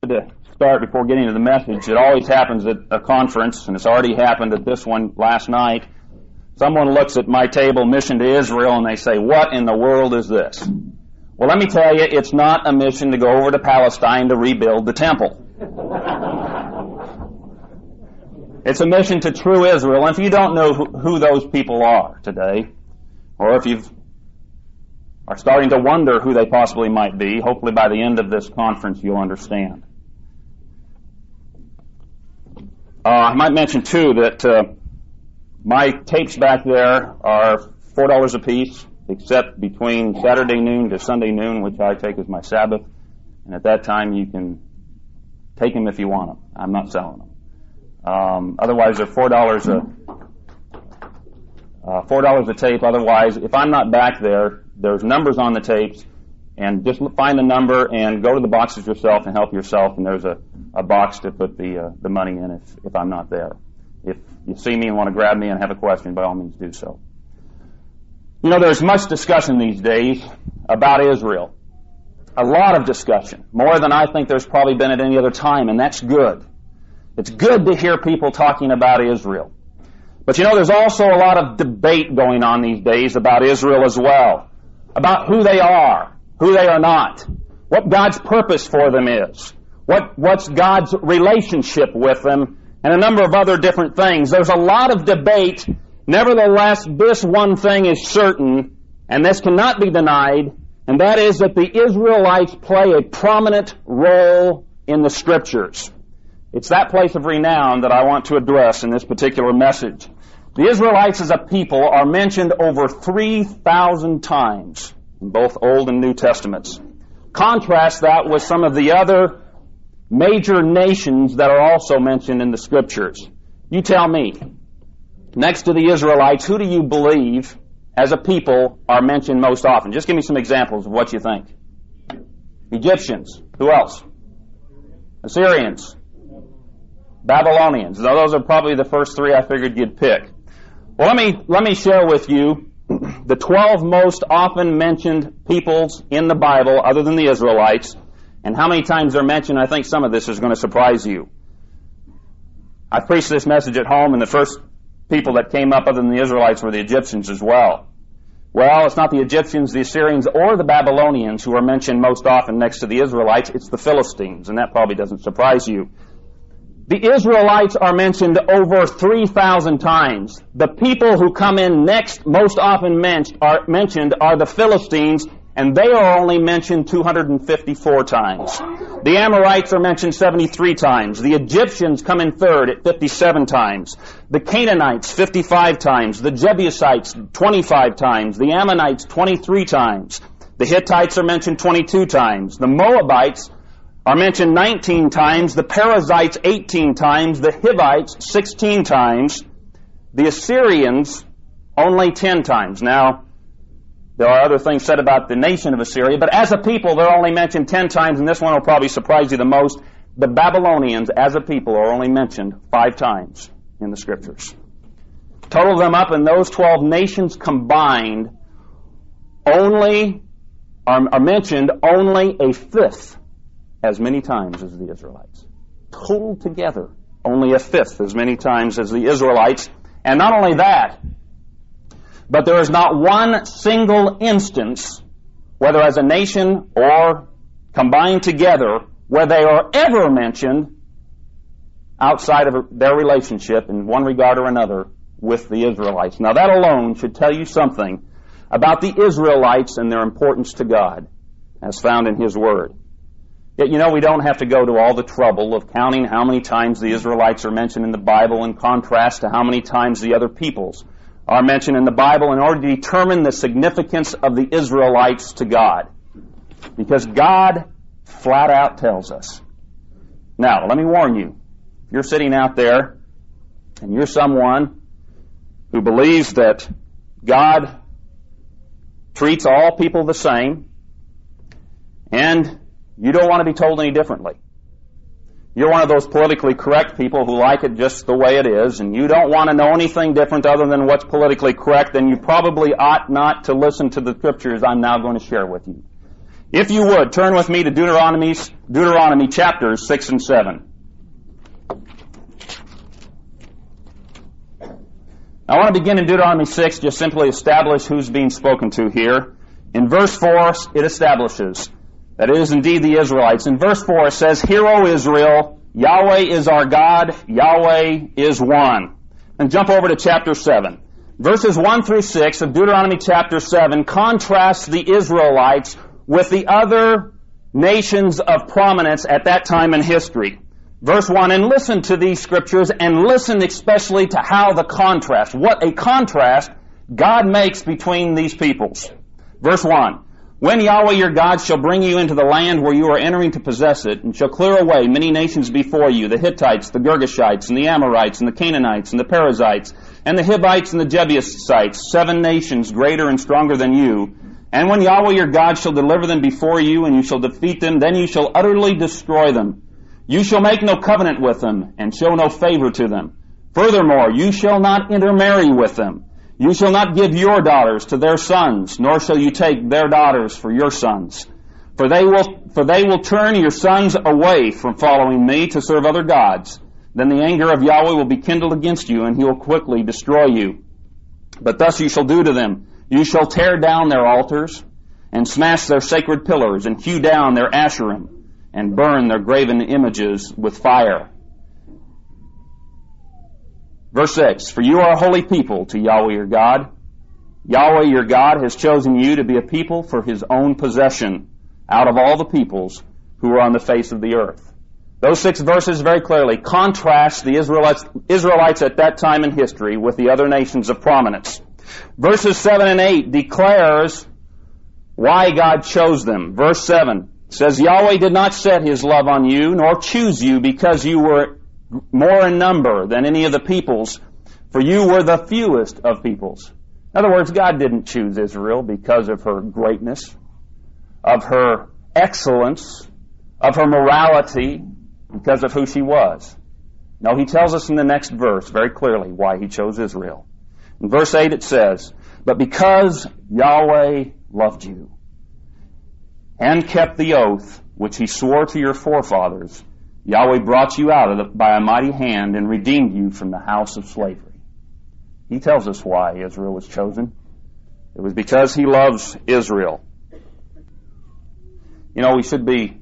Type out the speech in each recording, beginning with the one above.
to start before getting to the message. It always happens at a conference, and it's already happened at this one last night. Someone looks at my table, Mission to Israel, and they say, "What in the world is this?" Well, let me tell you, it's not a mission to go over to Palestine to rebuild the temple. It's a mission to true Israel. And if you don't know who those people are today, or if you are starting to wonder who they possibly might be, hopefully by the end of this conference you'll understand. I might mention, too, that my tapes back there are $4 a piece, except between Saturday noon to Sunday noon, which I take as my Sabbath. And at that time you can take them if you want them. I'm not selling them. Otherwise, they're $4 a tape. Otherwise, if I'm not back there, there's numbers on the tapes, and just find the number and go to the boxes yourself and help yourself. And there's a box to put the money in if I'm not there. If you see me and want to grab me and have a question, by all means do so. You know, there's much discussion these days about Israel. A lot of discussion, more than I think there's probably been at any other time, and that's good. It's good to hear people talking about Israel. But you know, there's also a lot of debate going on these days about Israel as well. About who they are not. What God's purpose for them is. What's God's relationship with them, and a number of other different things. There's a lot of debate. Nevertheless, this one thing is certain, and this cannot be denied, and that is that the Israelites play a prominent role in the Scriptures. It's that place of renown that I want to address in this particular message. The Israelites as a people are mentioned over 3,000 times in both Old and New Testaments. Contrast that with some of the other major nations that are also mentioned in the Scriptures. You tell me, next to the Israelites, who do you believe as a people are mentioned most often? Just give me some examples of what you think. Egyptians. Who else? Assyrians. Babylonians. Now, those are probably the first three I figured you'd pick. Well, let me share with you the 12 most often mentioned peoples in the Bible other than the Israelites, and how many times they're mentioned. I think some of this is going to surprise you. I preached this message at home, and the first people that came up other than the Israelites were the Egyptians as well. Well, it's not the Egyptians, the Assyrians, or the Babylonians who are mentioned most often next to the Israelites. It's the Philistines, and that probably doesn't surprise you. The Israelites are mentioned over 3,000 times. The people who come in next most often mentioned are the Philistines, and they are only mentioned 254 times. The Amorites are mentioned 73 times. The Egyptians come in third at 57 times. The Canaanites, 55 times. The Jebusites, 25 times. The Ammonites, 23 times. The Hittites are mentioned 22 times. The Moabites are mentioned 19 times. The Perizzites, 18 times. The Hivites, 16 times. The Assyrians, only 10 times. Now, there are other things said about the nation of Assyria, but as a people, they're only mentioned 10 times, and this one will probably surprise you the most. The Babylonians, as a people, are only mentioned 5 times in the Scriptures. Total them up, and those 12 nations combined only are mentioned only a fifth as many times as the Israelites. Total together, only a fifth as many times as the Israelites. And not only that, but there is not one single instance, whether as a nation or combined together, where they are ever mentioned outside of their relationship in one regard or another with the Israelites. Now that alone should tell you something about the Israelites and their importance to God, as found in His Word. Yet, you know, we don't have to go to all the trouble of counting how many times the Israelites are mentioned in the Bible in contrast to how many times the other peoples are mentioned in the Bible in order to determine the significance of the Israelites to God. Because God flat out tells us. Now, let me warn you, if you're sitting out there and you're someone who believes that God treats all people the same, and you don't want to be told any differently. You're one of those politically correct people who like it just the way it is, and you don't want to know anything different other than what's politically correct, then you probably ought not to listen to the Scriptures I'm now going to share with you. If you would, turn with me to Deuteronomy chapters 6 and 7. I want to begin in Deuteronomy 6, just simply establish who's being spoken to here. In verse 4, it establishes that it is indeed the Israelites. In verse 4, it says, "Hear, O Israel, Yahweh is our God, Yahweh is one." And jump over to chapter 7. Verses 1 through 6 of Deuteronomy chapter 7 contrasts the Israelites with the other nations of prominence at that time in history. Verse 1, and listen to these scriptures, and listen especially to how the contrast, what a contrast God makes between these peoples. Verse 1, when Yahweh your God shall bring you into the land where you are entering to possess it, and shall clear away many nations before you, the Hittites, the Girgashites, and the Amorites, and the Canaanites, and the Perizzites, and the Hivites, and the Jebusites, 7 nations greater and stronger than you. And when Yahweh your God shall deliver them before you, and you shall defeat them, then you shall utterly destroy them. You shall make no covenant with them, and show no favor to them. Furthermore, you shall not intermarry with them. You shall not give your daughters to their sons, nor shall you take their daughters for your sons. For they will turn your sons away from following me to serve other gods. Then the anger of Yahweh will be kindled against you, and he will quickly destroy you. But thus you shall do to them. You shall tear down their altars, and smash their sacred pillars, and hew down their Asherim, and burn their graven images with fire. Verse 6, for you are a holy people to Yahweh your God. Yahweh your God has chosen you to be a people for his own possession out of all the peoples who are on the face of the earth. Those 6 verses very clearly contrast the Israelites at that time in history with the other nations of prominence. Verses 7 and 8 declares why God chose them. Verse 7 says, Yahweh did not set his love on you, nor choose you because you were more in number than any of the peoples, for you were the fewest of peoples. In other words, God didn't choose Israel because of her greatness, of her excellence, of her morality, because of who she was. No, he tells us in the next verse very clearly why he chose Israel. In verse 8 it says, but because Yahweh loved you and kept the oath which he swore to your forefathers, Yahweh brought you out by a mighty hand and redeemed you from the house of slavery. He tells us why Israel was chosen. It was because he loves Israel. You know, we should be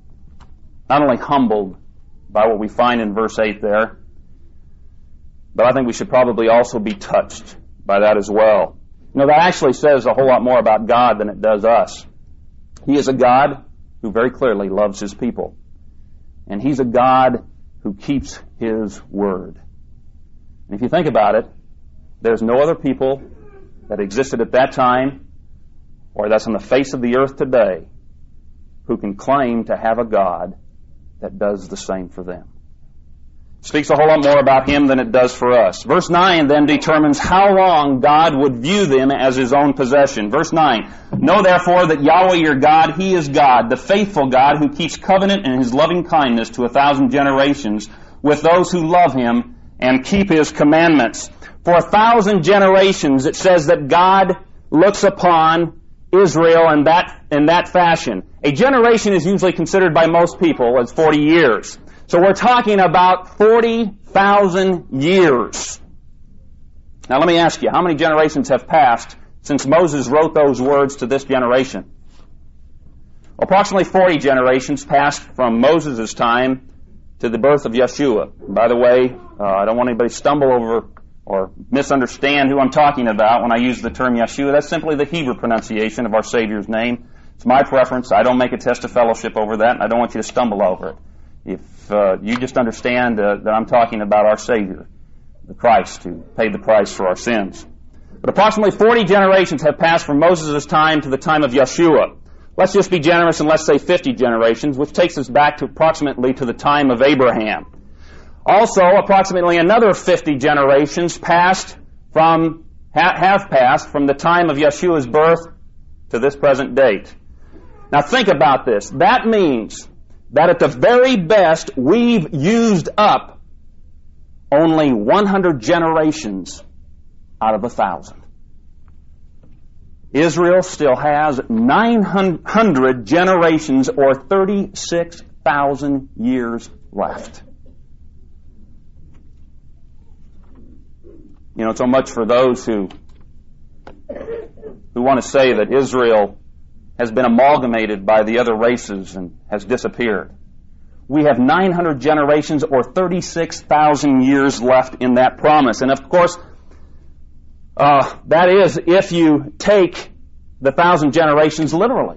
not only humbled by what we find in verse 8 there, but I think we should probably also be touched by that as well. You know, that actually says a whole lot more about God than it does us. He is a God who very clearly loves his people. And he's a God who keeps his word. And if you think about it, there's no other people that existed at that time or that's on the face of the earth today who can claim to have a God that does the same for them. It speaks a whole lot more about him than it does for us. Verse 9 then determines how long God would view them as his own possession. Verse 9, know therefore that Yahweh your God, he is God, the faithful God who keeps covenant in his loving kindness to 1,000 generations with those who love him and keep his commandments. For 1,000 generations it says that God looks upon Israel in that fashion. A generation is usually considered by most people as 40 years. So we're talking about 40,000 years. Now let me ask you, how many generations have passed since Moses wrote those words to this generation? Approximately 40 generations passed from Moses' time to the birth of Yeshua. By the way, I don't want anybody to stumble over or misunderstand who I'm talking about when I use the term Yeshua. That's simply the Hebrew pronunciation of our Savior's name. It's my preference. I don't make a test of fellowship over that, and I don't want you to stumble over it. If you just understand that I'm talking about our Savior, the Christ, who paid the price for our sins. But approximately 40 generations have passed from Moses' time to the time of Yeshua. Let's just be generous and let's say 50 generations, which takes us back to approximately to the time of Abraham. Also, approximately another 50 generations have passed from the time of Yeshua's birth to this present date. Now think about this. That means that at the very best, we've used up only 100 generations out of 1,000. Israel still has 900 generations or 36,000 years left. You know, so much for those who want to say that Israel has been amalgamated by the other races and has disappeared. We have 900 generations or 36,000 years left in that promise. And of course, that is if you take the 1,000 generations literally.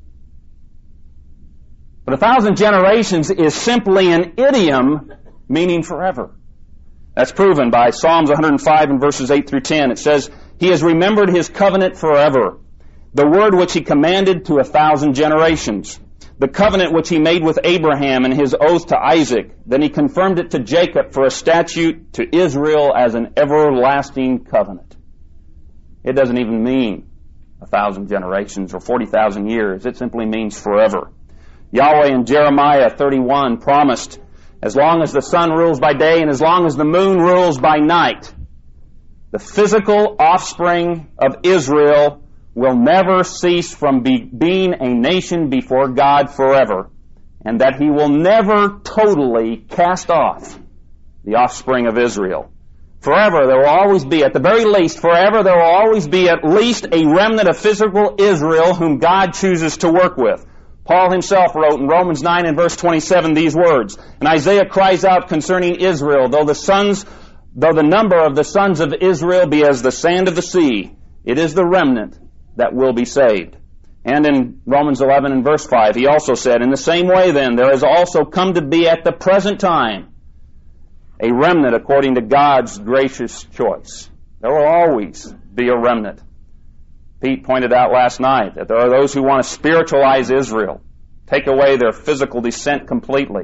But 1,000 generations is simply an idiom meaning forever. That's proven by Psalms 105 and verses 8 through 10. It says, He has remembered His covenant forever, the word which He commanded to 1,000 generations, the covenant which He made with Abraham and His oath to Isaac. Then He confirmed it to Jacob for a statute, to Israel as an everlasting covenant. It doesn't even mean 1,000 generations or 40,000 years. It simply means forever. Yahweh in Jeremiah 31 promised, as long as the sun rules by day and as long as the moon rules by night, the physical offspring of Israel will never cease from being a nation before God forever, and that He will never totally cast off the offspring of Israel. Forever there will always be, at the very least, forever there will always be at least a remnant of physical Israel whom God chooses to work with. Paul himself wrote in Romans 9 and verse 27 these words, and Isaiah cries out concerning Israel, though the number of the sons of Israel be as the sand of the sea, it is the remnant that will be saved. And in Romans 11 and verse 5, he also said, in the same way then, there has also come to be at the present time a remnant according to God's gracious choice. There will always be a remnant. Pete pointed out last night that there are those who want to spiritualize Israel, take away their physical descent completely.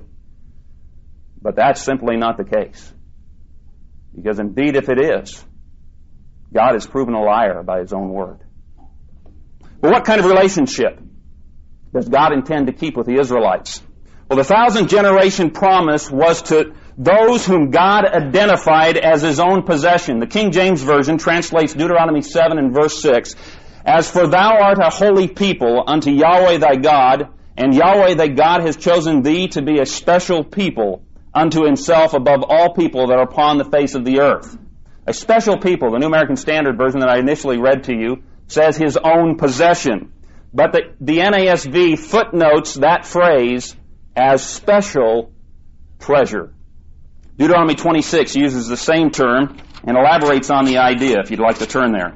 But that's simply not the case. Because indeed, if it is, God is proven a liar by His own word. But what kind of relationship does God intend to keep with the Israelites? Well, the 1,000 generation promise was to those whom God identified as His own possession. The King James Version translates Deuteronomy 7 and verse 6, as for thou art a holy people unto Yahweh thy God, and Yahweh thy God has chosen thee to be a special people unto Himself above all people that are upon the face of the earth. A special people, the New American Standard Version that I initially read to you, says His own possession. But the NASV footnotes that phrase as special treasure. Deuteronomy 26 uses the same term and elaborates on the idea, if you'd like to turn there.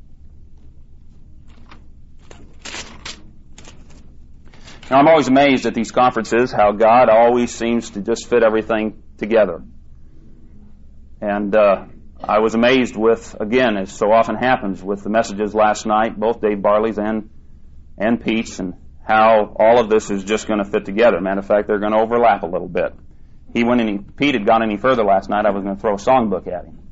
Now, I'm always amazed at these conferences how God always seems to just fit everything together. And I was amazed with, again, as so often happens with the messages last night, both Dave Barley's and Pete's, and how all of this is just going to fit together. Matter of fact, they're going to overlap a little bit. Pete had gone any further last night, I was going to throw a songbook at him.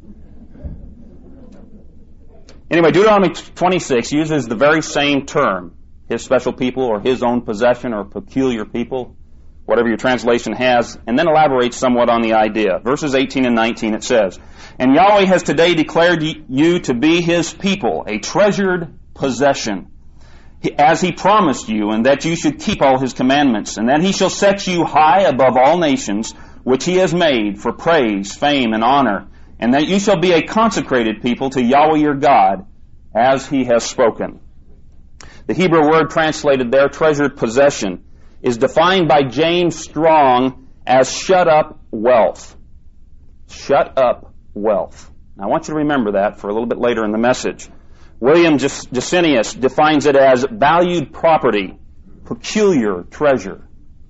Anyway, Deuteronomy 26 uses the very same term, His special people or His own possession or peculiar people, whatever your translation has, and then elaborates somewhat on the idea. Verses 18 and 19 it says, and Yahweh has today declared you to be His people, a treasured possession, as He promised you, and that you should keep all His commandments, and that He shall set you high above all nations, which He has made for praise, fame, and honor, and that you shall be a consecrated people to Yahweh your God, as He has spoken. The Hebrew word translated there, treasured possession, is defined by James Strong as shut up wealth. Shut up wealth. Now, I want you to remember that for a little bit later in the message. William Gesenius defines it as valued property, peculiar treasure.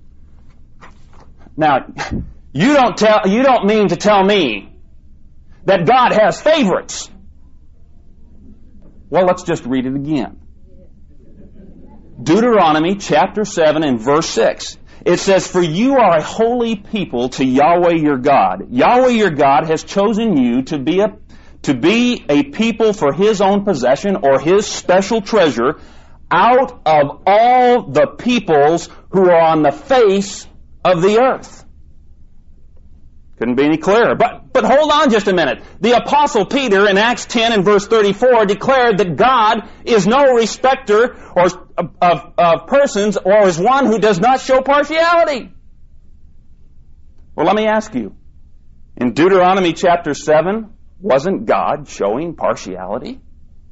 Now, you don't mean to tell me that God has favorites. Well, let's just read it again. Deuteronomy chapter 7 and verse 6. It says, for you are a holy people to Yahweh your God. Yahweh your God has chosen you to be a people for His own possession or His special treasure out of all the peoples who are on the face of the earth. Couldn't be any clearer. But hold on just a minute. The Apostle Peter in Acts 10 and verse 34 declared that God is no respecter of persons or is one who does not show partiality. Well, let me ask you. In Deuteronomy chapter 7, wasn't God showing partiality?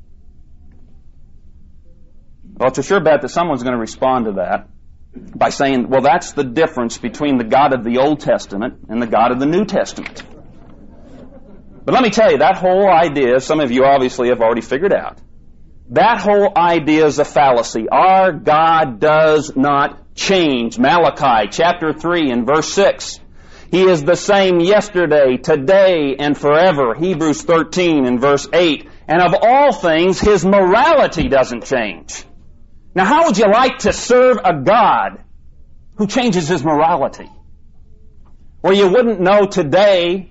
Well, it's a sure bet that someone's going to respond to that by saying, well, that's the difference between the God of the Old Testament and the God of the New Testament. But let me tell you, that whole idea, some of you obviously have already figured out, that whole idea is a fallacy. Our God does not change. Malachi chapter 3 and verse 6. He is the same yesterday, today, and forever. Hebrews 13 and verse 8. And of all things, His morality doesn't change. Now, how would you like to serve a God who changes His morality? Where you wouldn't know today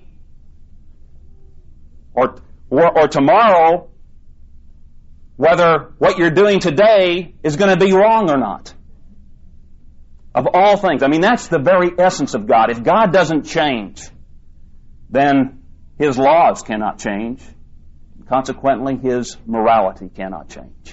or tomorrow whether what you're doing today is going to be wrong or not. Of all things. I mean, that's the very essence of God. If God doesn't change, then His laws cannot change. Consequently, His morality cannot change.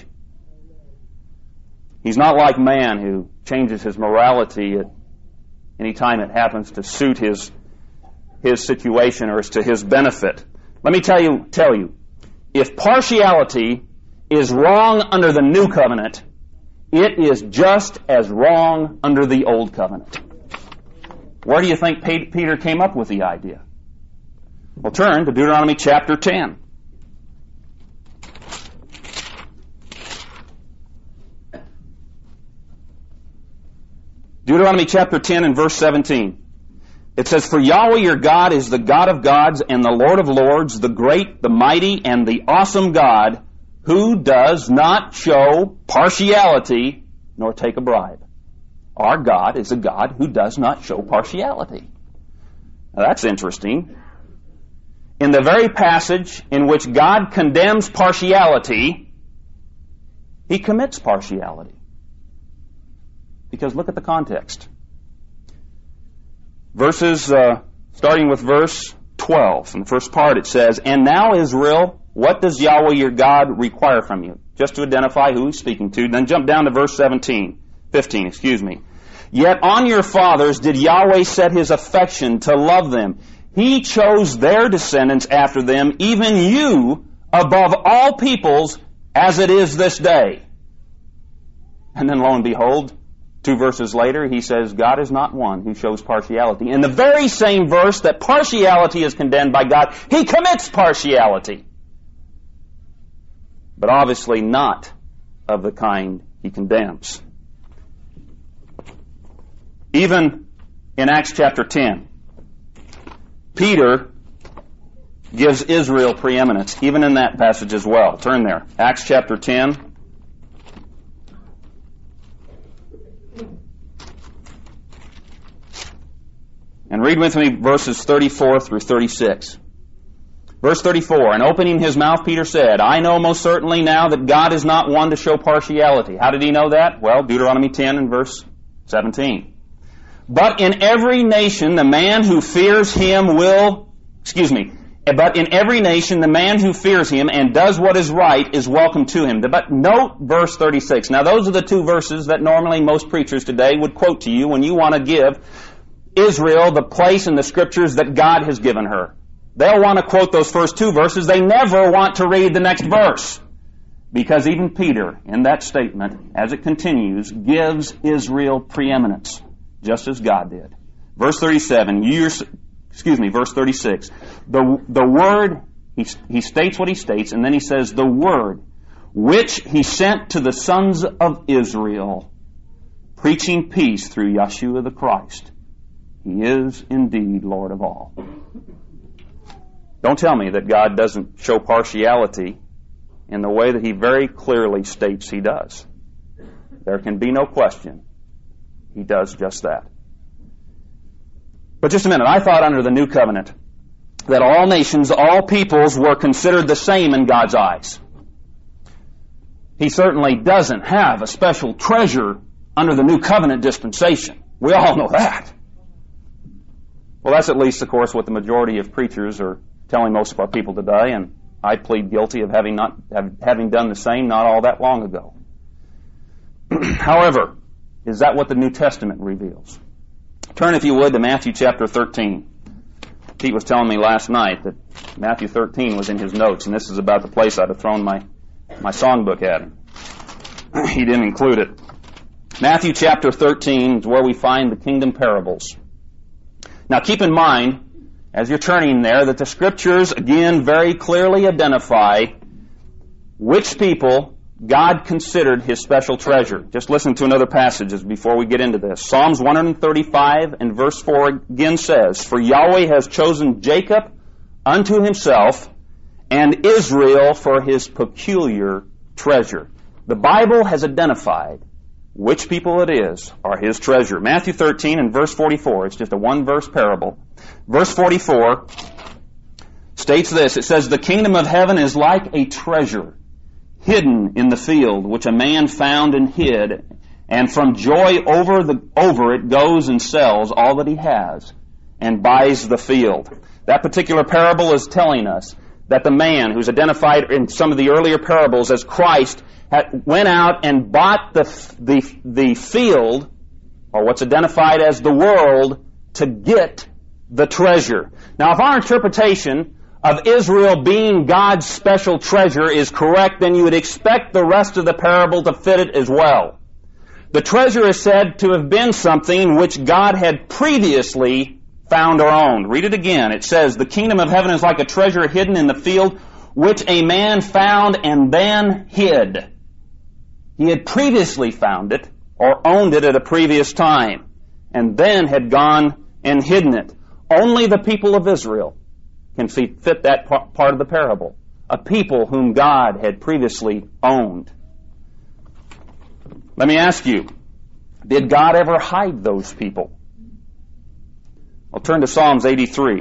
He's not like man who changes his morality at any time it happens to suit his situation or is to his benefit. Let me tell you, if partiality is wrong under the New Covenant, it is just as wrong under the Old Covenant. Where do you think Peter came up with the idea? Well, turn to Deuteronomy chapter 10. Deuteronomy chapter 10 and verse 17. It says, "For Yahweh your God is the God of gods and the Lord of lords, the great, the mighty, and the awesome God, who does not show partiality nor take a bribe." Our God is a God who does not show partiality. Now that's interesting. In the very passage in which God condemns partiality, He commits partiality. Because look at the context. Starting with verse 12. In the first part it says, "And now, Israel, what does Yahweh your God require from you?" Just to identify who He's speaking to. Then jump down to verse 15. "Yet on your fathers did Yahweh set His affection to love them. He chose their descendants after them, even you, above all peoples, as it is this day." And then lo and behold, 2 verses later, He says, God is not one who shows partiality. In the very same verse that partiality is condemned by God, He commits partiality. But obviously not of the kind He condemns. Even in Acts chapter 10, Peter gives Israel preeminence, even in that passage as well. Turn there. Acts chapter 10. And read with me verses 34 through 36. Verse 34, "And opening his mouth, Peter said, I know most certainly now that God is not one to show partiality." How did he know that? Well, Deuteronomy 10 and verse 17. But in every nation the man who fears Him and does what is right is welcome to Him." But note verse 36. Now those are the 2 verses that normally most preachers today would quote to you when you want to give Israel the place in the Scriptures that God has given her. They'll want to quote those first 2 verses. They never want to read the next verse. Because even Peter, in that statement, as it continues, gives Israel preeminence, just as God did. Verse 36. The word, he states what he states, and then he says, "The word which He sent to the sons of Israel, preaching peace through Yeshua the Christ. He is indeed Lord of all." Don't tell me that God doesn't show partiality in the way that He very clearly states He does. There can be no question He does just that. But just a minute, I thought under the New Covenant that all nations, all peoples were considered the same in God's eyes. He certainly doesn't have a special treasure under the New Covenant dispensation. We all know that. Well, that's at least, of course, what the majority of preachers are telling most of our people today, and I plead guilty of having done the same not all that long ago. However, is that what the New Testament reveals? Turn, if you would, to Matthew chapter 13. Pete was telling me last night that Matthew 13 was in his notes, and this is about the place I'd have thrown my songbook at him. He didn't include it. Matthew chapter 13 is where we find the kingdom parables. Now keep in mind, as you're turning there, that the Scriptures, again, very clearly identify which people God considered His special treasure. Just listen to another passage before we get into this. Psalms 135 and verse 4 again says, "For Yahweh has chosen Jacob unto Himself, and Israel for His peculiar treasure." The Bible has identified which people it is are His treasure. Matthew 13 and verse 44. It's just a one-verse parable. Verse 44 states this. It says, "The kingdom of heaven is like a treasure hidden in the field, which a man found and hid, and from joy over it goes and sells all that he has and buys the field." That particular parable is telling us that the man who's identified in some of the earlier parables as Christ went out and bought the field, or what's identified as the world, to get the treasure. Now, if our interpretation of Israel being God's special treasure is correct, then you would expect the rest of the parable to fit it as well. The treasure is said to have been something which God had previously found or owned. Read it again. It says, "The kingdom of heaven is like a treasure hidden in the field, which a man found and then hid." He had previously found it or owned it at a previous time, and then had gone and hidden it. Only the people of Israel can fit that part of the parable. A people whom God had previously owned. Let me ask you, did God ever hide those people? I'll turn to Psalms 83.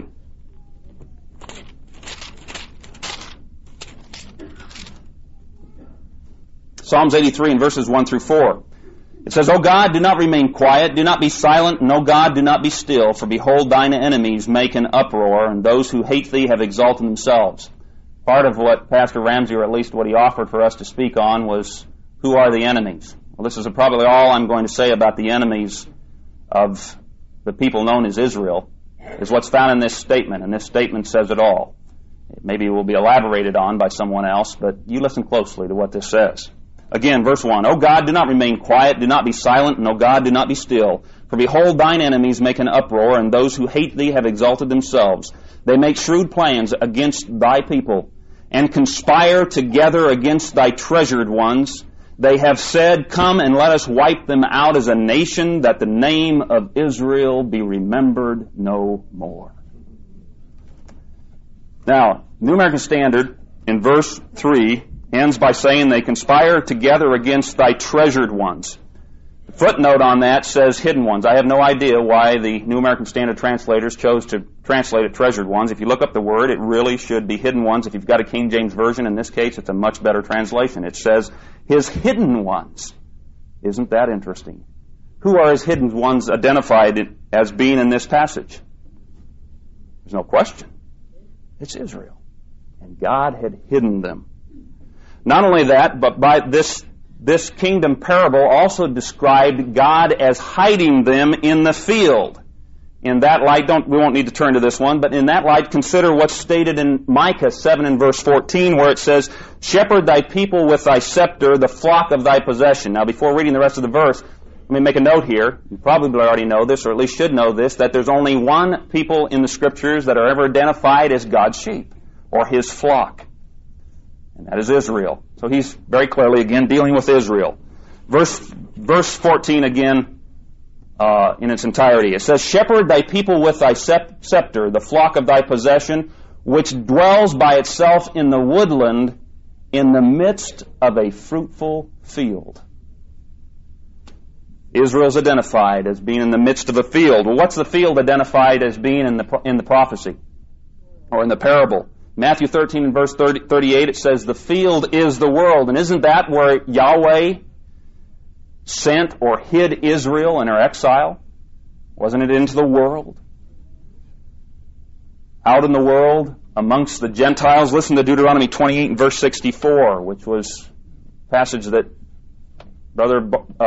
Psalms 83 and verses 1 through 4. It says, "O God, do not remain quiet, do not be silent, and O God, do not be still, for behold, thine enemies make an uproar, and those who hate thee have exalted themselves." Part of what Pastor Ramsey, or at least what he offered for us to speak on, was, who are the enemies? Well, this is probably all I'm going to say about the enemies of the people known as Israel, is what's found in this statement, and this statement says it all. Maybe it will be elaborated on by someone else, but you listen closely to what this says. Again, verse 1, "O God, do not remain quiet, do not be silent, and O God, do not be still. For behold, thine enemies make an uproar, and those who hate thee have exalted themselves. They make shrewd plans against thy people, and conspire together against thy treasured ones. They have said, Come and let us wipe them out as a nation, that the name of Israel be remembered no more." Now, New American Standard, in verse 3, ends by saying they conspire together against thy treasured ones. The footnote on that says hidden ones. I have no idea why the New American Standard translators chose to translate it treasured ones. If you look up the word, it really should be hidden ones. If you've got a King James Version, in this case, it's a much better translation. It says his hidden ones. Isn't that interesting? Who are his hidden ones identified as being in this passage? There's no question. It's Israel. And God had hidden them. Not only that, but by this kingdom parable also described God as hiding them in the field. In that light, we won't need to turn to this one, but in that light, consider what's stated in Micah 7 and verse 14, where it says, "Shepherd thy people with thy scepter, the flock of thy possession." Now, before reading the rest of the verse, let me make a note here. You probably already know this, or at least should know this, that there's only one people in the Scriptures that are ever identified as God's sheep, or His flock. And that is Israel. So he's very clearly, again, dealing with Israel. Verse 14 again, in its entirety. It says, "Shepherd thy people with thy scepter, the flock of thy possession, which dwells by itself in the woodland, in the midst of a fruitful field." Israel's identified as being in the midst of a field. Well, what's the field identified as being in the prophecy, or in the parable? Matthew 13 and verse 38, it says, "The field is the world." And isn't that where Yahweh sent or hid Israel in her exile? Wasn't it into the world? out in the world amongst the Gentiles. Listen to Deuteronomy 28 and verse 64, which was a passage that Brother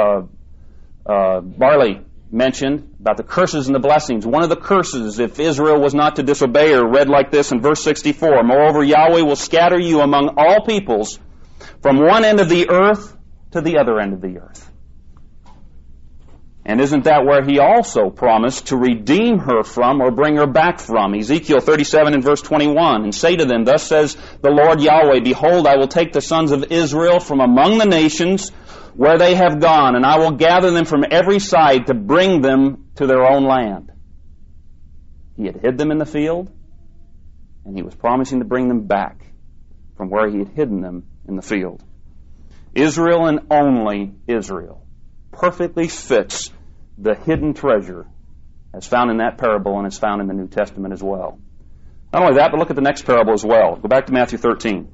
Barley mentioned about the curses and the blessings. One of the curses, if Israel was not to disobey her, read like this in verse 64, "Moreover, Yahweh will scatter you among all peoples from one end of the earth to the other end of the earth." And isn't that where he also promised to redeem her from or bring her back from? Ezekiel 37 and verse 21, "And say to them, Thus says the Lord Yahweh, Behold, I will take the sons of Israel from among the nations where they have gone, and I will gather them from every side to bring them to their own land." He had hid them in the field, and he was promising to bring them back from where he had hidden them in the field. Israel and only Israel perfectly fits the hidden treasure as found in that parable and is found in the New Testament as well. Not only that, but look at the next parable as well. Go back to Matthew 13.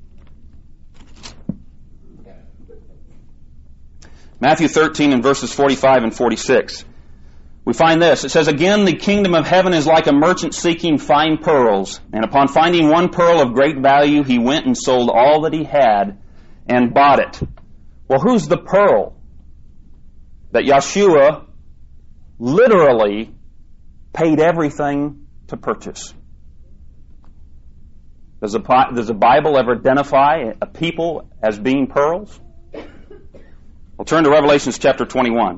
Matthew 13 and verses 45 and 46. We find this. It says, "Again, the kingdom of heaven is like a merchant seeking fine pearls. And upon finding one pearl of great value, he went and sold all that he had and bought it." Well, who's the pearl that Yeshua literally paid everything to purchase? Does the Bible ever identify a people as being pearls? We'll turn to Revelation chapter 21.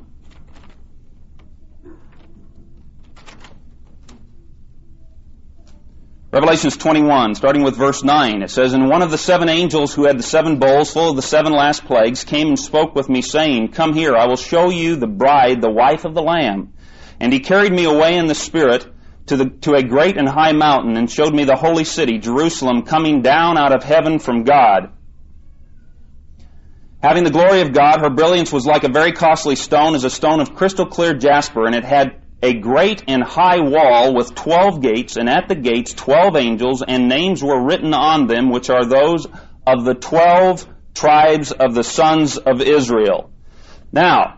Revelation 21, starting with verse 9, it says, "And one of the seven angels who had the seven bowls full of the seven last plagues came and spoke with me, saying, Come here, I will show you the bride, the wife of the Lamb. And he carried me away in the Spirit to a great and high mountain, and showed me the holy city, Jerusalem, coming down out of heaven from God, having the glory of God. Her brilliance was like a very costly stone, as a stone of crystal clear jasper, and it had a great and high wall with 12 gates, and at the gates 12 angels, and names were written on them, which are those of the 12 tribes of the sons of Israel." Now,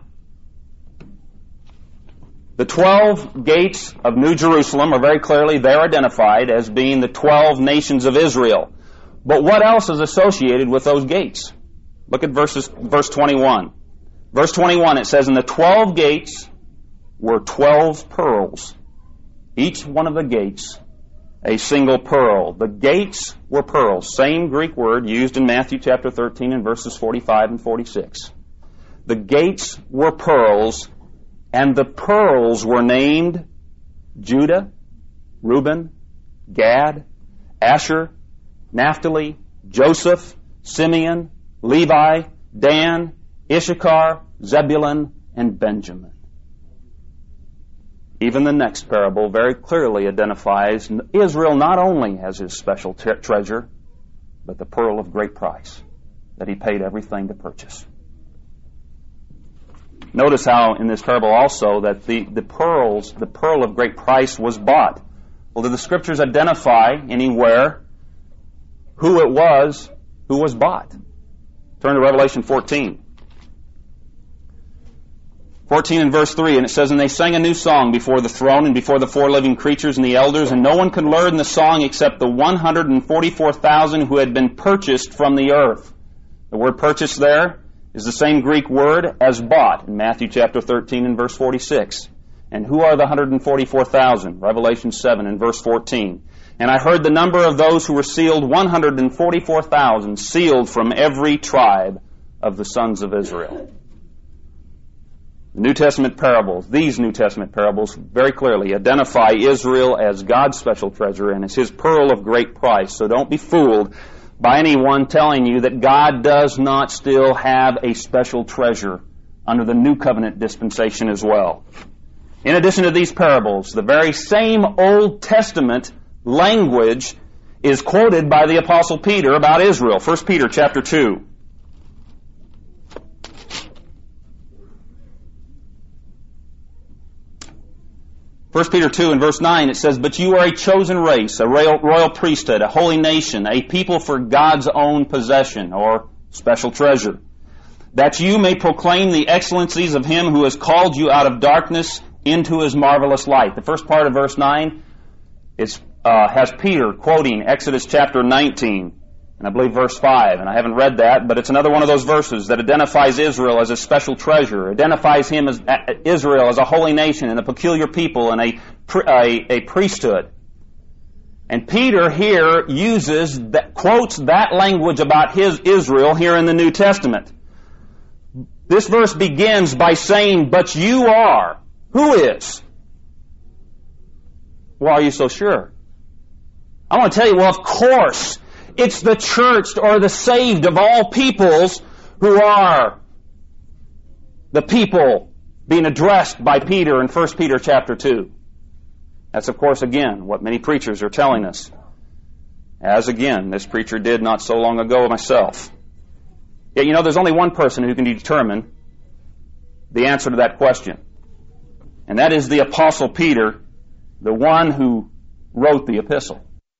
the 12 gates of New Jerusalem are very clearly there identified as being the 12 nations of Israel. But what else is associated with those gates? Look at verse 21. Verse 21, it says, "And the 12 gates were 12 pearls, each one of the gates a single pearl." The gates were pearls, same Greek word used in Matthew chapter 13 and verses 45 and 46. The gates were pearls, and the pearls were named Judah, Reuben, Gad, Asher, Naphtali, Joseph, Simeon, Levi, Dan, Issachar, Zebulun, and Benjamin. Even the next parable very clearly identifies Israel not only as his special treasure, but the pearl of great price that he paid everything to purchase. Notice how in this parable also that the pearl of great price was bought. Well, do the Scriptures identify anywhere who it was who was bought? Turn to Revelation 14. 14 and verse 3, and it says, "And they sang a new song before the throne and before the four living creatures and the elders, and no one could learn the song except the 144,000 who had been purchased from the earth." The word purchased there is the same Greek word as bought in Matthew chapter 13 and verse 46. And who are the 144,000? Revelation 7 and verse 14. "And I heard the number of those who were sealed, 144,000, sealed from every tribe of the sons of Israel." New Testament parables, these New Testament parables very clearly identify Israel as God's special treasure and as his pearl of great price. So don't be fooled by anyone telling you that God does not still have a special treasure under the New Covenant dispensation as well. In addition to these parables, the very same Old Testament language is quoted by the Apostle Peter about Israel. 1 Peter chapter 2. 1 Peter 2 and verse 9, it says, "But you are a chosen race, a royal priesthood, a holy nation, a people for God's own possession," or special treasure, "that you may proclaim the excellencies of him who has called you out of darkness into his marvelous light." The first part of verse 9 is has Peter quoting Exodus chapter 19, and I believe verse 5, and I haven't read that, but it's another one of those verses that identifies Israel as a special treasure, identifies him as Israel as a holy nation and a peculiar people and a priesthood. And Peter here quotes that language about his Israel here in the New Testament. This verse begins by saying, "But you are." Who is? Why are you so sure? I want to tell you, well, of course, it's the church or the saved of all peoples who are the people being addressed by Peter in 1 Peter chapter 2. That's, of course, again, what many preachers are telling us. As, again, this preacher did not so long ago myself. Yet, there's only one person who can determine the answer to that question. And that is the Apostle Peter, the one who wrote the epistle.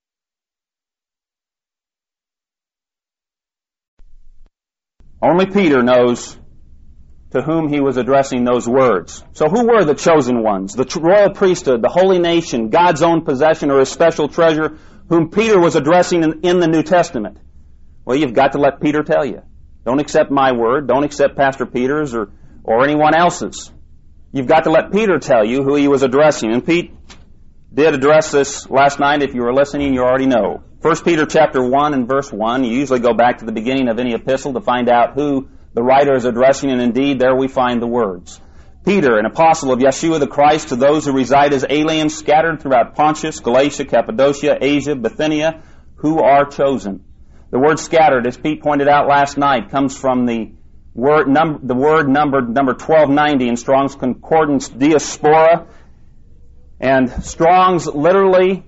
Only Peter knows to whom he was addressing those words. So who were the chosen ones, the royal priesthood, the holy nation, God's own possession or his special treasure, whom Peter was addressing in the New Testament? Well, you've got to let Peter tell you. Don't accept my word. Don't accept Pastor Peter's or anyone else's. You've got to let Peter tell you who he was addressing. And Pete did address this last night. If you were listening, you already know. 1 Peter chapter 1 and verse 1, you usually go back to the beginning of any epistle to find out who the writer is addressing, and indeed there we find the words. Peter, an apostle of Yeshua the Christ, to those who reside as aliens scattered throughout Pontus, Galatia, Cappadocia, Asia, Bithynia, who are chosen. The word scattered, as Pete pointed out last night, comes from the word numbered number 1290 in Strong's Concordance, diaspora. And Strong's literally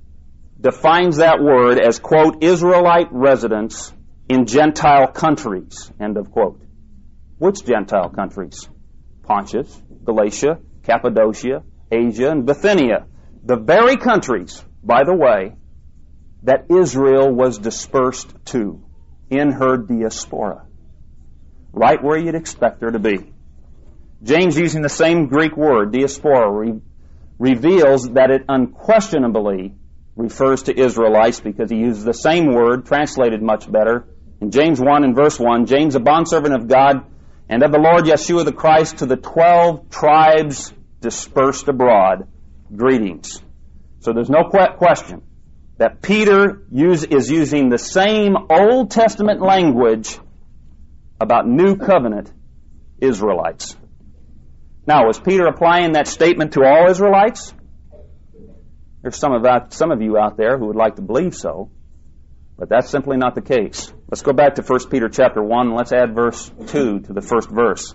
defines that word as, quote, Israelite residents in Gentile countries, end of quote. Which Gentile countries? Pontus, Galatia, Cappadocia, Asia, and Bithynia. The very countries, by the way, that Israel was dispersed to in her diaspora. Right where you'd expect her to be. James, using the same Greek word, diaspora, reveals that it unquestionably refers to Israelites because he uses the same word, translated much better. In James 1 and verse 1, James, a bondservant of God and of the Lord Yeshua the Christ, to the 12 tribes dispersed abroad, greetings. So there's no question that Peter is using the same Old Testament language about New Covenant Israelites. Now, was Peter applying that statement to all Israelites? There's some of you out there who would like to believe so, but that's simply not the case. Let's go back to 1 Peter chapter 1, and let's add verse 2 to the first verse.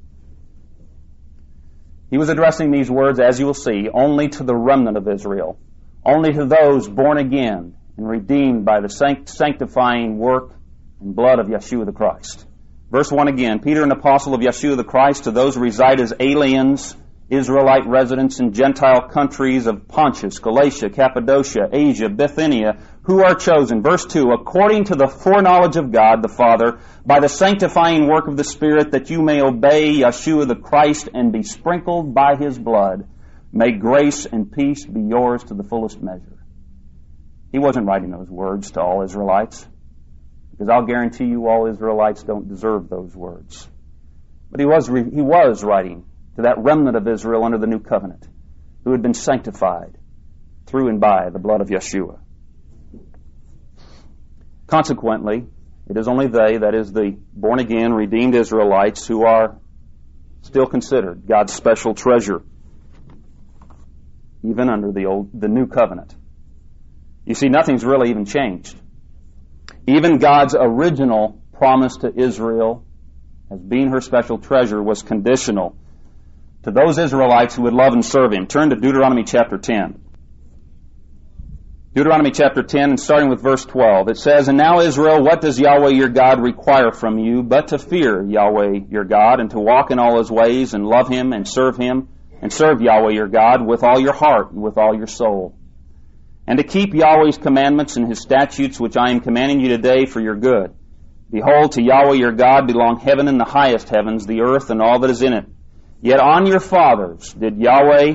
He was addressing these words, as you will see, only to the remnant of Israel, only to those born again and redeemed by the sanctifying work and blood of Yeshua the Christ. Verse 1 again, Peter, an apostle of Yeshua the Christ, to those who reside as aliens, Israelite residents in Gentile countries of Pontus, Galatia, Cappadocia, Asia, Bithynia, who are chosen. Verse 2, according to the foreknowledge of God the Father, by the sanctifying work of the Spirit, that you may obey Yeshua the Christ and be sprinkled by His blood. May grace and peace be yours to the fullest measure. He wasn't writing those words to all Israelites, because I'll guarantee you all Israelites don't deserve those words. But he was writing to that remnant of Israel under the new covenant, who had been sanctified through and by the blood of Yeshua. Consequently, it is only they, that is the born-again, redeemed Israelites, who are still considered God's special treasure, even under the new covenant. You see, nothing's really even changed. Even God's original promise to Israel as being her special treasure was conditional to those Israelites who would love and serve Him. Turn to Deuteronomy chapter 10. Deuteronomy chapter 10, and starting with verse 12, it says, And now, Israel, what does Yahweh your God require from you, but to fear Yahweh your God, and to walk in all His ways, and love Him, and serve Yahweh your God with all your heart, and with all your soul, and to keep Yahweh's commandments and His statutes, which I am commanding you today for your good. Behold, to Yahweh your God belong heaven and the highest heavens, the earth and all that is in it. Yet on your fathers did Yahweh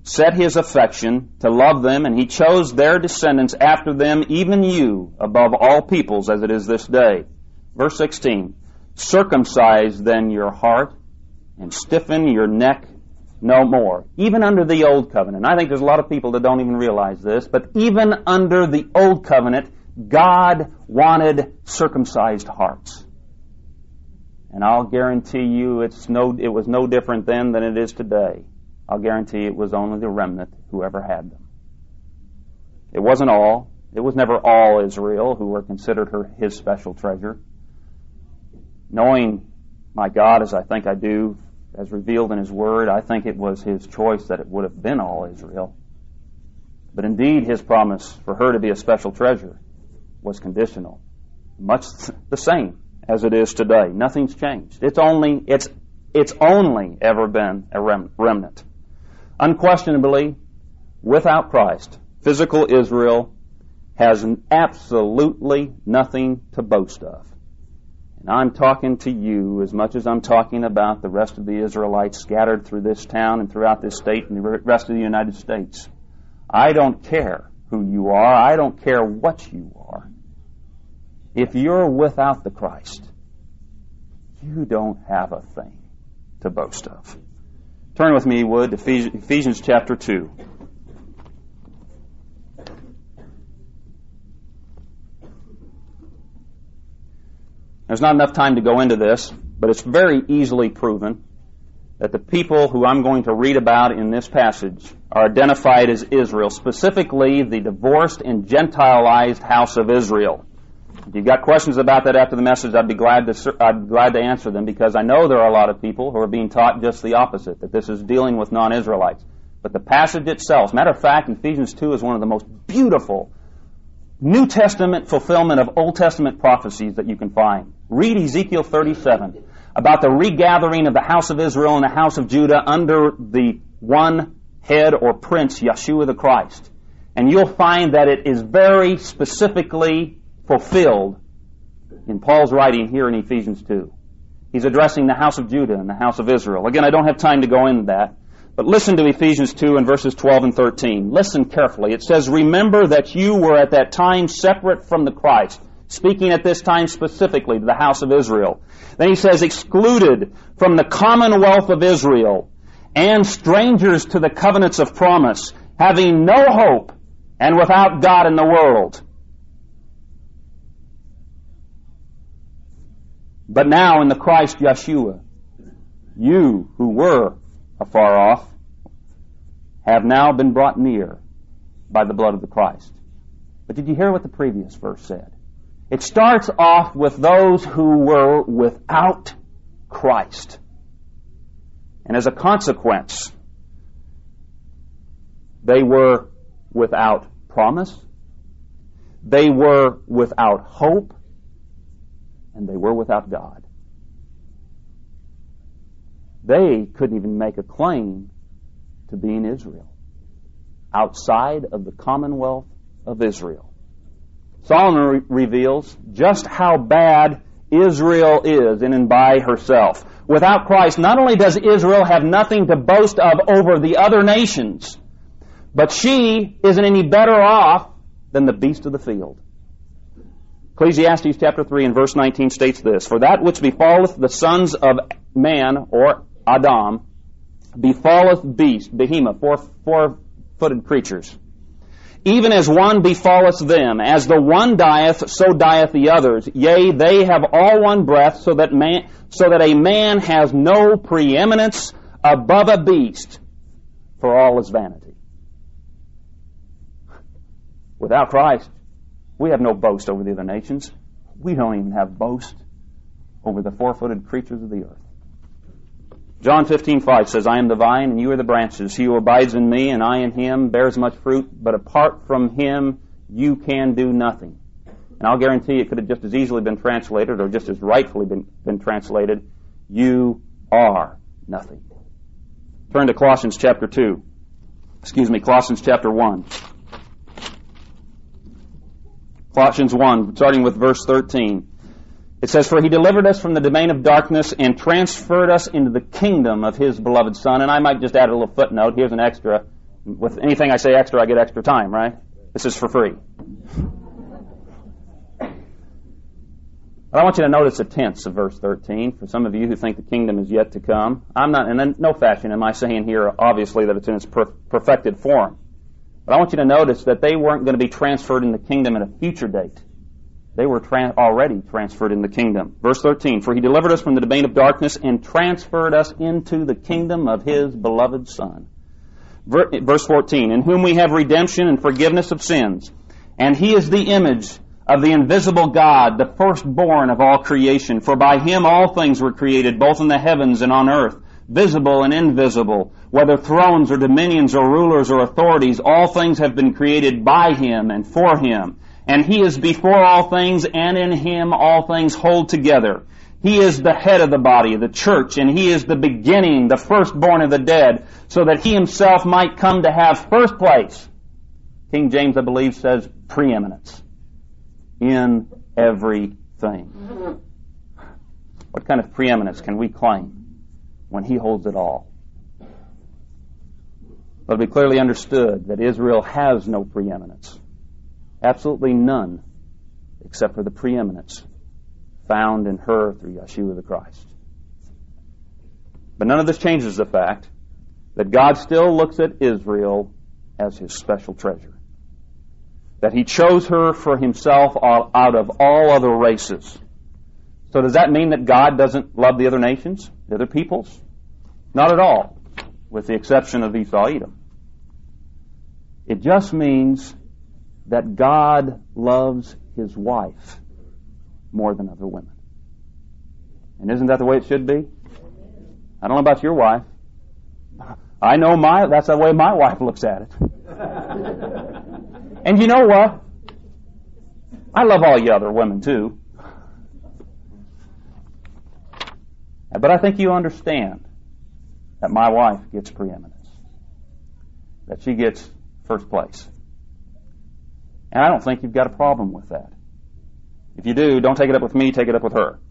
set His affection to love them, and He chose their descendants after them, even you, above all peoples, as it is this day. Verse 16, circumcise then your heart, and stiffen your neck no more. Even under the Old Covenant. I think there's a lot of people that don't even realize this, but even under the Old Covenant, God wanted circumcised hearts. And I'll guarantee you it was no different then than it is today. I'll guarantee it was only the remnant who ever had them. It wasn't all. It was never all Israel who were considered His special treasure. Knowing my God as I think I do, as revealed in His Word, I think it was His choice that it would have been all Israel. But indeed, His promise for her to be a special treasure was conditional. Much the same as it is today. Nothing's changed. It's only ever been a remnant. Unquestionably, without Christ, physical Israel has absolutely nothing to boast of. And I'm talking to you as much as I'm talking about the rest of the Israelites scattered through this town and throughout this state and the rest of the United States. I don't care who you are. I don't care what you are. If you're without the Christ, you don't have a thing to boast of. Turn with me, would, to Ephesians chapter 2. There's not enough time to go into this, but it's very easily proven that the people who I'm going to read about in this passage are identified as Israel, specifically the divorced and Gentilized house of Israel. If you've got questions about that after the message, I'd be glad to answer them, because I know there are a lot of people who are being taught just the opposite, that this is dealing with non-Israelites. But the passage itself, as a matter of fact, Ephesians 2 is one of the most beautiful New Testament fulfillment of Old Testament prophecies that you can find. Read Ezekiel 37 about the regathering of the house of Israel and the house of Judah under the one head or prince, Yeshua the Christ. And you'll find that it is very specifically fulfilled in Paul's writing here in Ephesians 2. He's addressing the house of Judah and the house of Israel. Again, I don't have time to go into that, but listen to Ephesians 2 and verses 12 and 13. Listen carefully. It says, remember that you were at that time separate from the Christ, speaking at this time specifically to the house of Israel. Then he says, excluded from the commonwealth of Israel and strangers to the covenants of promise, having no hope and without God in the world. But now in the Christ Yeshua, you who were afar off have now been brought near by the blood of the Christ. But did you hear what the previous verse said? It starts off with those who were without Christ. And as a consequence, they were without promise, they were without hope, and they were without God. They couldn't even make a claim to being Israel, outside of the commonwealth of Israel. Solomon reveals just how bad Israel is in and by herself. Without Christ, not only does Israel have nothing to boast of over the other nations, but she isn't any better off than the beast of the field. Ecclesiastes chapter 3 and verse 19 states this, for that which befalleth the sons of man, or Adam, befalleth beast, behemoth, four-footed creatures. Even as one befalleth them, as the one dieth, so dieth the others. Yea, they have all one breath, so that a man has no preeminence above a beast, for all is vanity. Without Christ, we have no boast over the other nations. We don't even have boast over the four-footed creatures of the earth. John 15:5 says, I am the vine, and you are the branches. He who abides in me, and I in him, bears much fruit, but apart from him, you can do nothing. And I'll guarantee it could have just as easily been translated, or just as rightfully been translated, you are nothing. Turn to Colossians chapter 1. Colossians 1, starting with verse 13. It says, for he delivered us from the domain of darkness and transferred us into the kingdom of his beloved Son. And I might just add a little footnote. Here's an extra. With anything I say extra, I get extra time, right? This is for free. But I want you to notice the tense of verse 13. For some of you who think the kingdom is yet to come, I'm not, and in no fashion am I saying here, obviously, that it's in its perfected form. But I want you to notice that they weren't going to be transferred in the kingdom at a future date. They were already transferred in the kingdom. Verse 13, for he delivered us from the domain of darkness and transferred us into the kingdom of his beloved Son. Verse 14, in whom we have redemption and forgiveness of sins. And he is the image of the invisible God, the firstborn of all creation. For by him all things were created, both in the heavens and on earth, visible and invisible, whether thrones or dominions or rulers or authorities, all things have been created by him and for him. And he is before all things, and in him all things hold together. He is the head of the body, the church, and he is the beginning, the firstborn of the dead, so that he himself might come to have first place. King James, I believe, says preeminence in everything. What kind of preeminence can we claim when he holds it all? But it be clearly understood that Israel has no preeminence. Absolutely none, except for the preeminence found in her through Yeshua the Christ. But none of this changes the fact that God still looks at Israel as his special treasure. That he chose her for himself out of all other races. So does that mean that God doesn't love the other nations, the other peoples? Not at all, with the exception of Esau, Edom. It just means that God loves his wife more than other women. And isn't that the way it should be? I don't know about your wife. I know that's the way my wife looks at it. And you know what? I love all you other women too. But I think you understand that my wife gets preeminence. That she gets first place. And I don't think you've got a problem with that. If you do, don't take it up with me, take it up with her.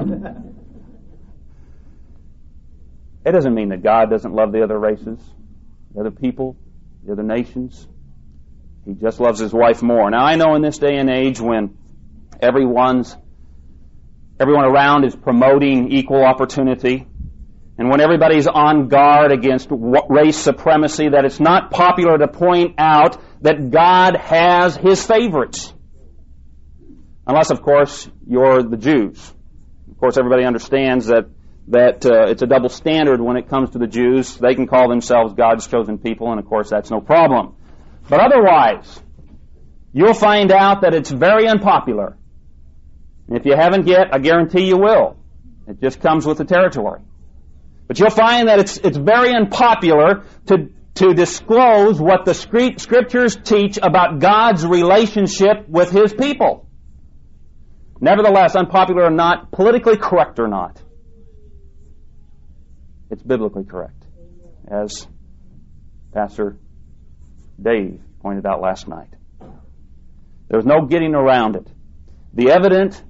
It doesn't mean that God doesn't love the other races, the other people, the other nations. He just loves his wife more. Now I know in this day and age when everyone around is promoting equal opportunity, and when everybody's on guard against race supremacy, that it's not popular to point out that God has his favorites. Unless, of course, you're the Jews. Of course, everybody understands that it's a double standard when it comes to the Jews. They can call themselves God's chosen people, and of course that's no problem. But otherwise, you'll find out that it's very unpopular. And if you haven't yet, I guarantee you will. It just comes with the territory. But you'll find that it's very unpopular to disclose what the Scriptures teach about God's relationship with his people. Nevertheless, unpopular or not, politically correct or not, it's biblically correct, as Pastor Dave pointed out last night. There's no getting around it. The evidence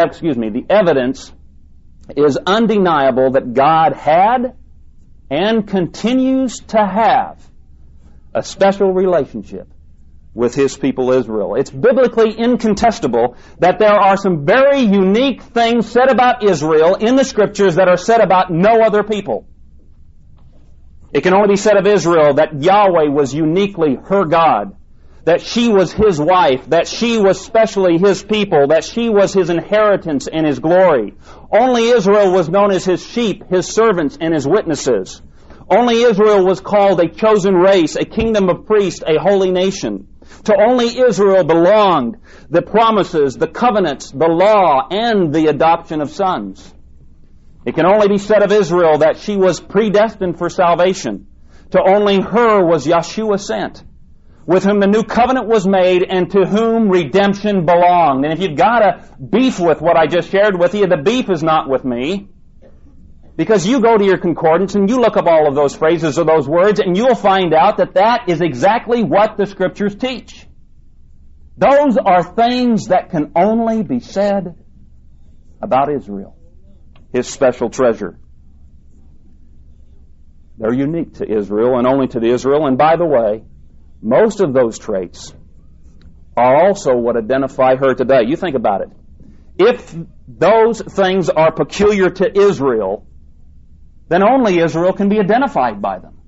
is undeniable that God had and continues to have a special relationship with his people Israel. It's biblically incontestable that there are some very unique things said about Israel in the Scriptures that are said about no other people. It can only be said of Israel that Yahweh was uniquely her God, that she was his wife, that she was specially his people, that she was his inheritance and his glory. Only Israel was known as his sheep, his servants, and his witnesses. Only Israel was called a chosen race, a kingdom of priests, a holy nation. To only Israel belonged the promises, the covenants, the law, and the adoption of sons. It can only be said of Israel that she was predestined for salvation. To only her was Yeshua sent, with whom the new covenant was made and to whom redemption belonged. And if you've got a beef with what I just shared with you, the beef is not with me. Because you go to your concordance and you look up all of those phrases or those words and you'll find out that that is exactly what the Scriptures teach. Those are things that can only be said about Israel, his special treasure. They're unique to Israel and only to Israel. And by the way, most of those traits are also what identify her today. You think about it. If those things are peculiar to Israel, then only Israel can be identified by them.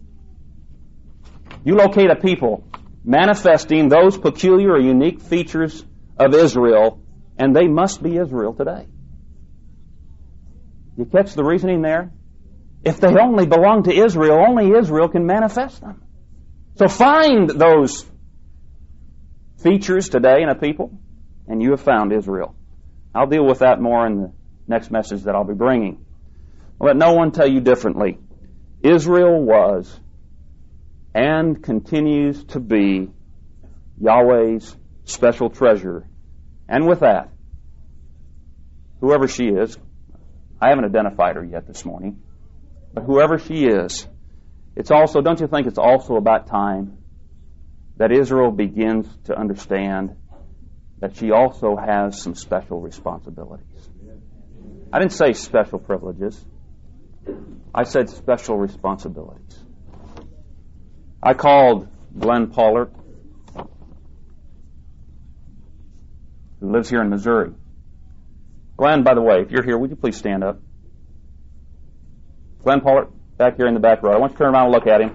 You locate a people manifesting those peculiar or unique features of Israel, and they must be Israel today. You catch the reasoning there? If they only belong to Israel, only Israel can manifest them. So find those features today in a people, and you have found Israel. I'll deal with that more in the next message that I'll be bringing. Let no one tell you differently. Israel was and continues to be Yahweh's special treasure. And with that, whoever she is, I haven't identified her yet this morning, but whoever she is, it's also, don't you think it's also about time that Israel begins to understand that she also has some special responsibilities. I didn't say special privileges. I said special responsibilities. I called Glenn Pollard, who lives here in Missouri. Glenn, by the way, if you're here, would you please stand up? Glenn Pollard, back here in the back row. I want you to turn around and look at him.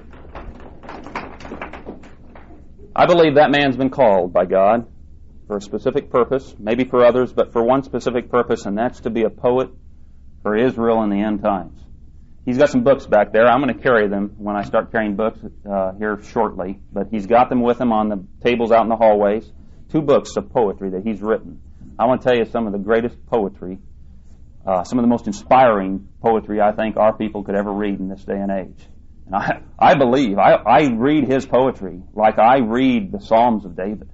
I believe that man's been called by God for a specific purpose, maybe for others, but for one specific purpose, and that's to be a poet for Israel in the end times. He's got some books back there. I'm going to carry them when I start carrying books here shortly, but he's got them with him on the tables out in the hallways. 2 books of poetry that he's written. I want to tell you some of the greatest poetry, some of the most inspiring poetry I think our people could ever read in this day and age. And I believe, I read his poetry like I read the Psalms of David.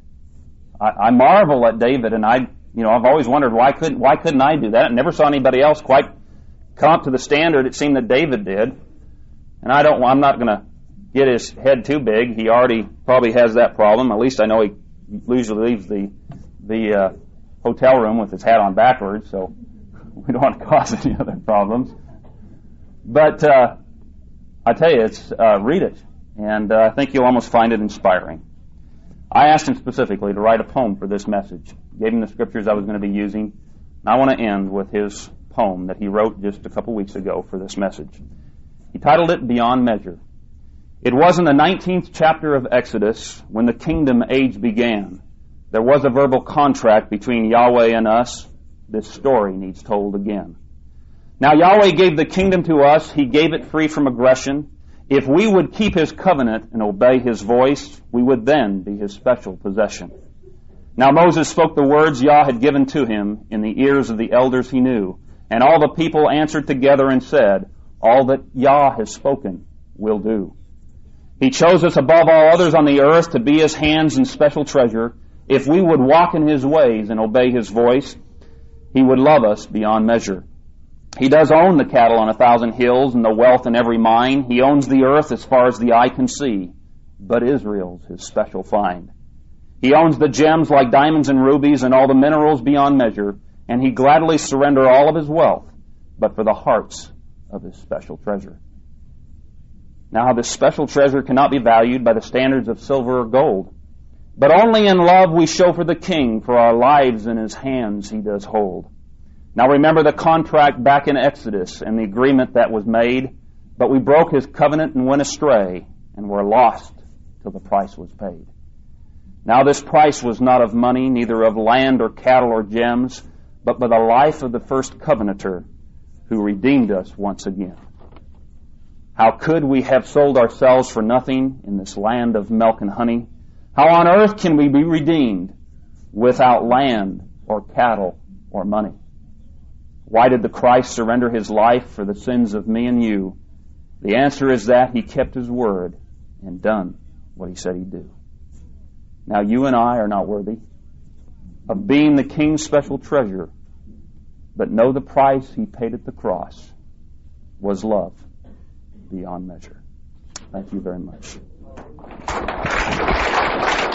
I marvel at David, and I've always wondered why couldn't I do that? I never saw anybody else quite come up to the standard it seemed that David did. And I'm not going to get his head too big. He already probably has that problem. At least I know he usually leaves the hotel room with his hat on backwards, so we don't want to cause any other problems. But I tell you, read it, and I think you'll almost find it inspiring. I asked him specifically to write a poem for this message. Gave him the scriptures I was going to be using. And I want to end with his poem that he wrote just a couple weeks ago for this message. He titled it Beyond Measure. It was in the 19th chapter of Exodus, when the kingdom age began. There was a verbal contract between Yahweh and us. This story needs told again. Now Yahweh gave the kingdom to us. He gave it free from aggression. If we would keep His covenant and obey His voice, we would then be His special possession. Now Moses spoke the words Yah had given to him in the ears of the elders he knew. And all the people answered together and said, all that Yah has spoken will do. He chose us above all others on the earth to be His hands and special treasure. If we would walk in His ways and obey His voice, He would love us beyond measure. He does own the cattle on 1,000 hills and the wealth in every mine. He owns the earth as far as the eye can see. But Israel's His special find. He owns the gems like diamonds and rubies and all the minerals beyond measure, and He'd gladly surrender all of His wealth, but for the hearts of His special treasure. Now, this special treasure cannot be valued by the standards of silver or gold, but only in love we show for the King, for our lives in His hands He does hold. Now remember the contract back in Exodus and the agreement that was made, but we broke His covenant and went astray, and were lost till the price was paid. Now this price was not of money, neither of land or cattle or gems, but by the life of the first covenanter who redeemed us once again. How could we have sold ourselves for nothing in this land of milk and honey? How on earth can we be redeemed without land or cattle or money? Why did the Christ surrender His life for the sins of me and you? The answer is that He kept His word and done what He said He'd do. Now you and I are not worthy of being the King's special treasure, but know the price He paid at the cross was love beyond measure. Thank you very much.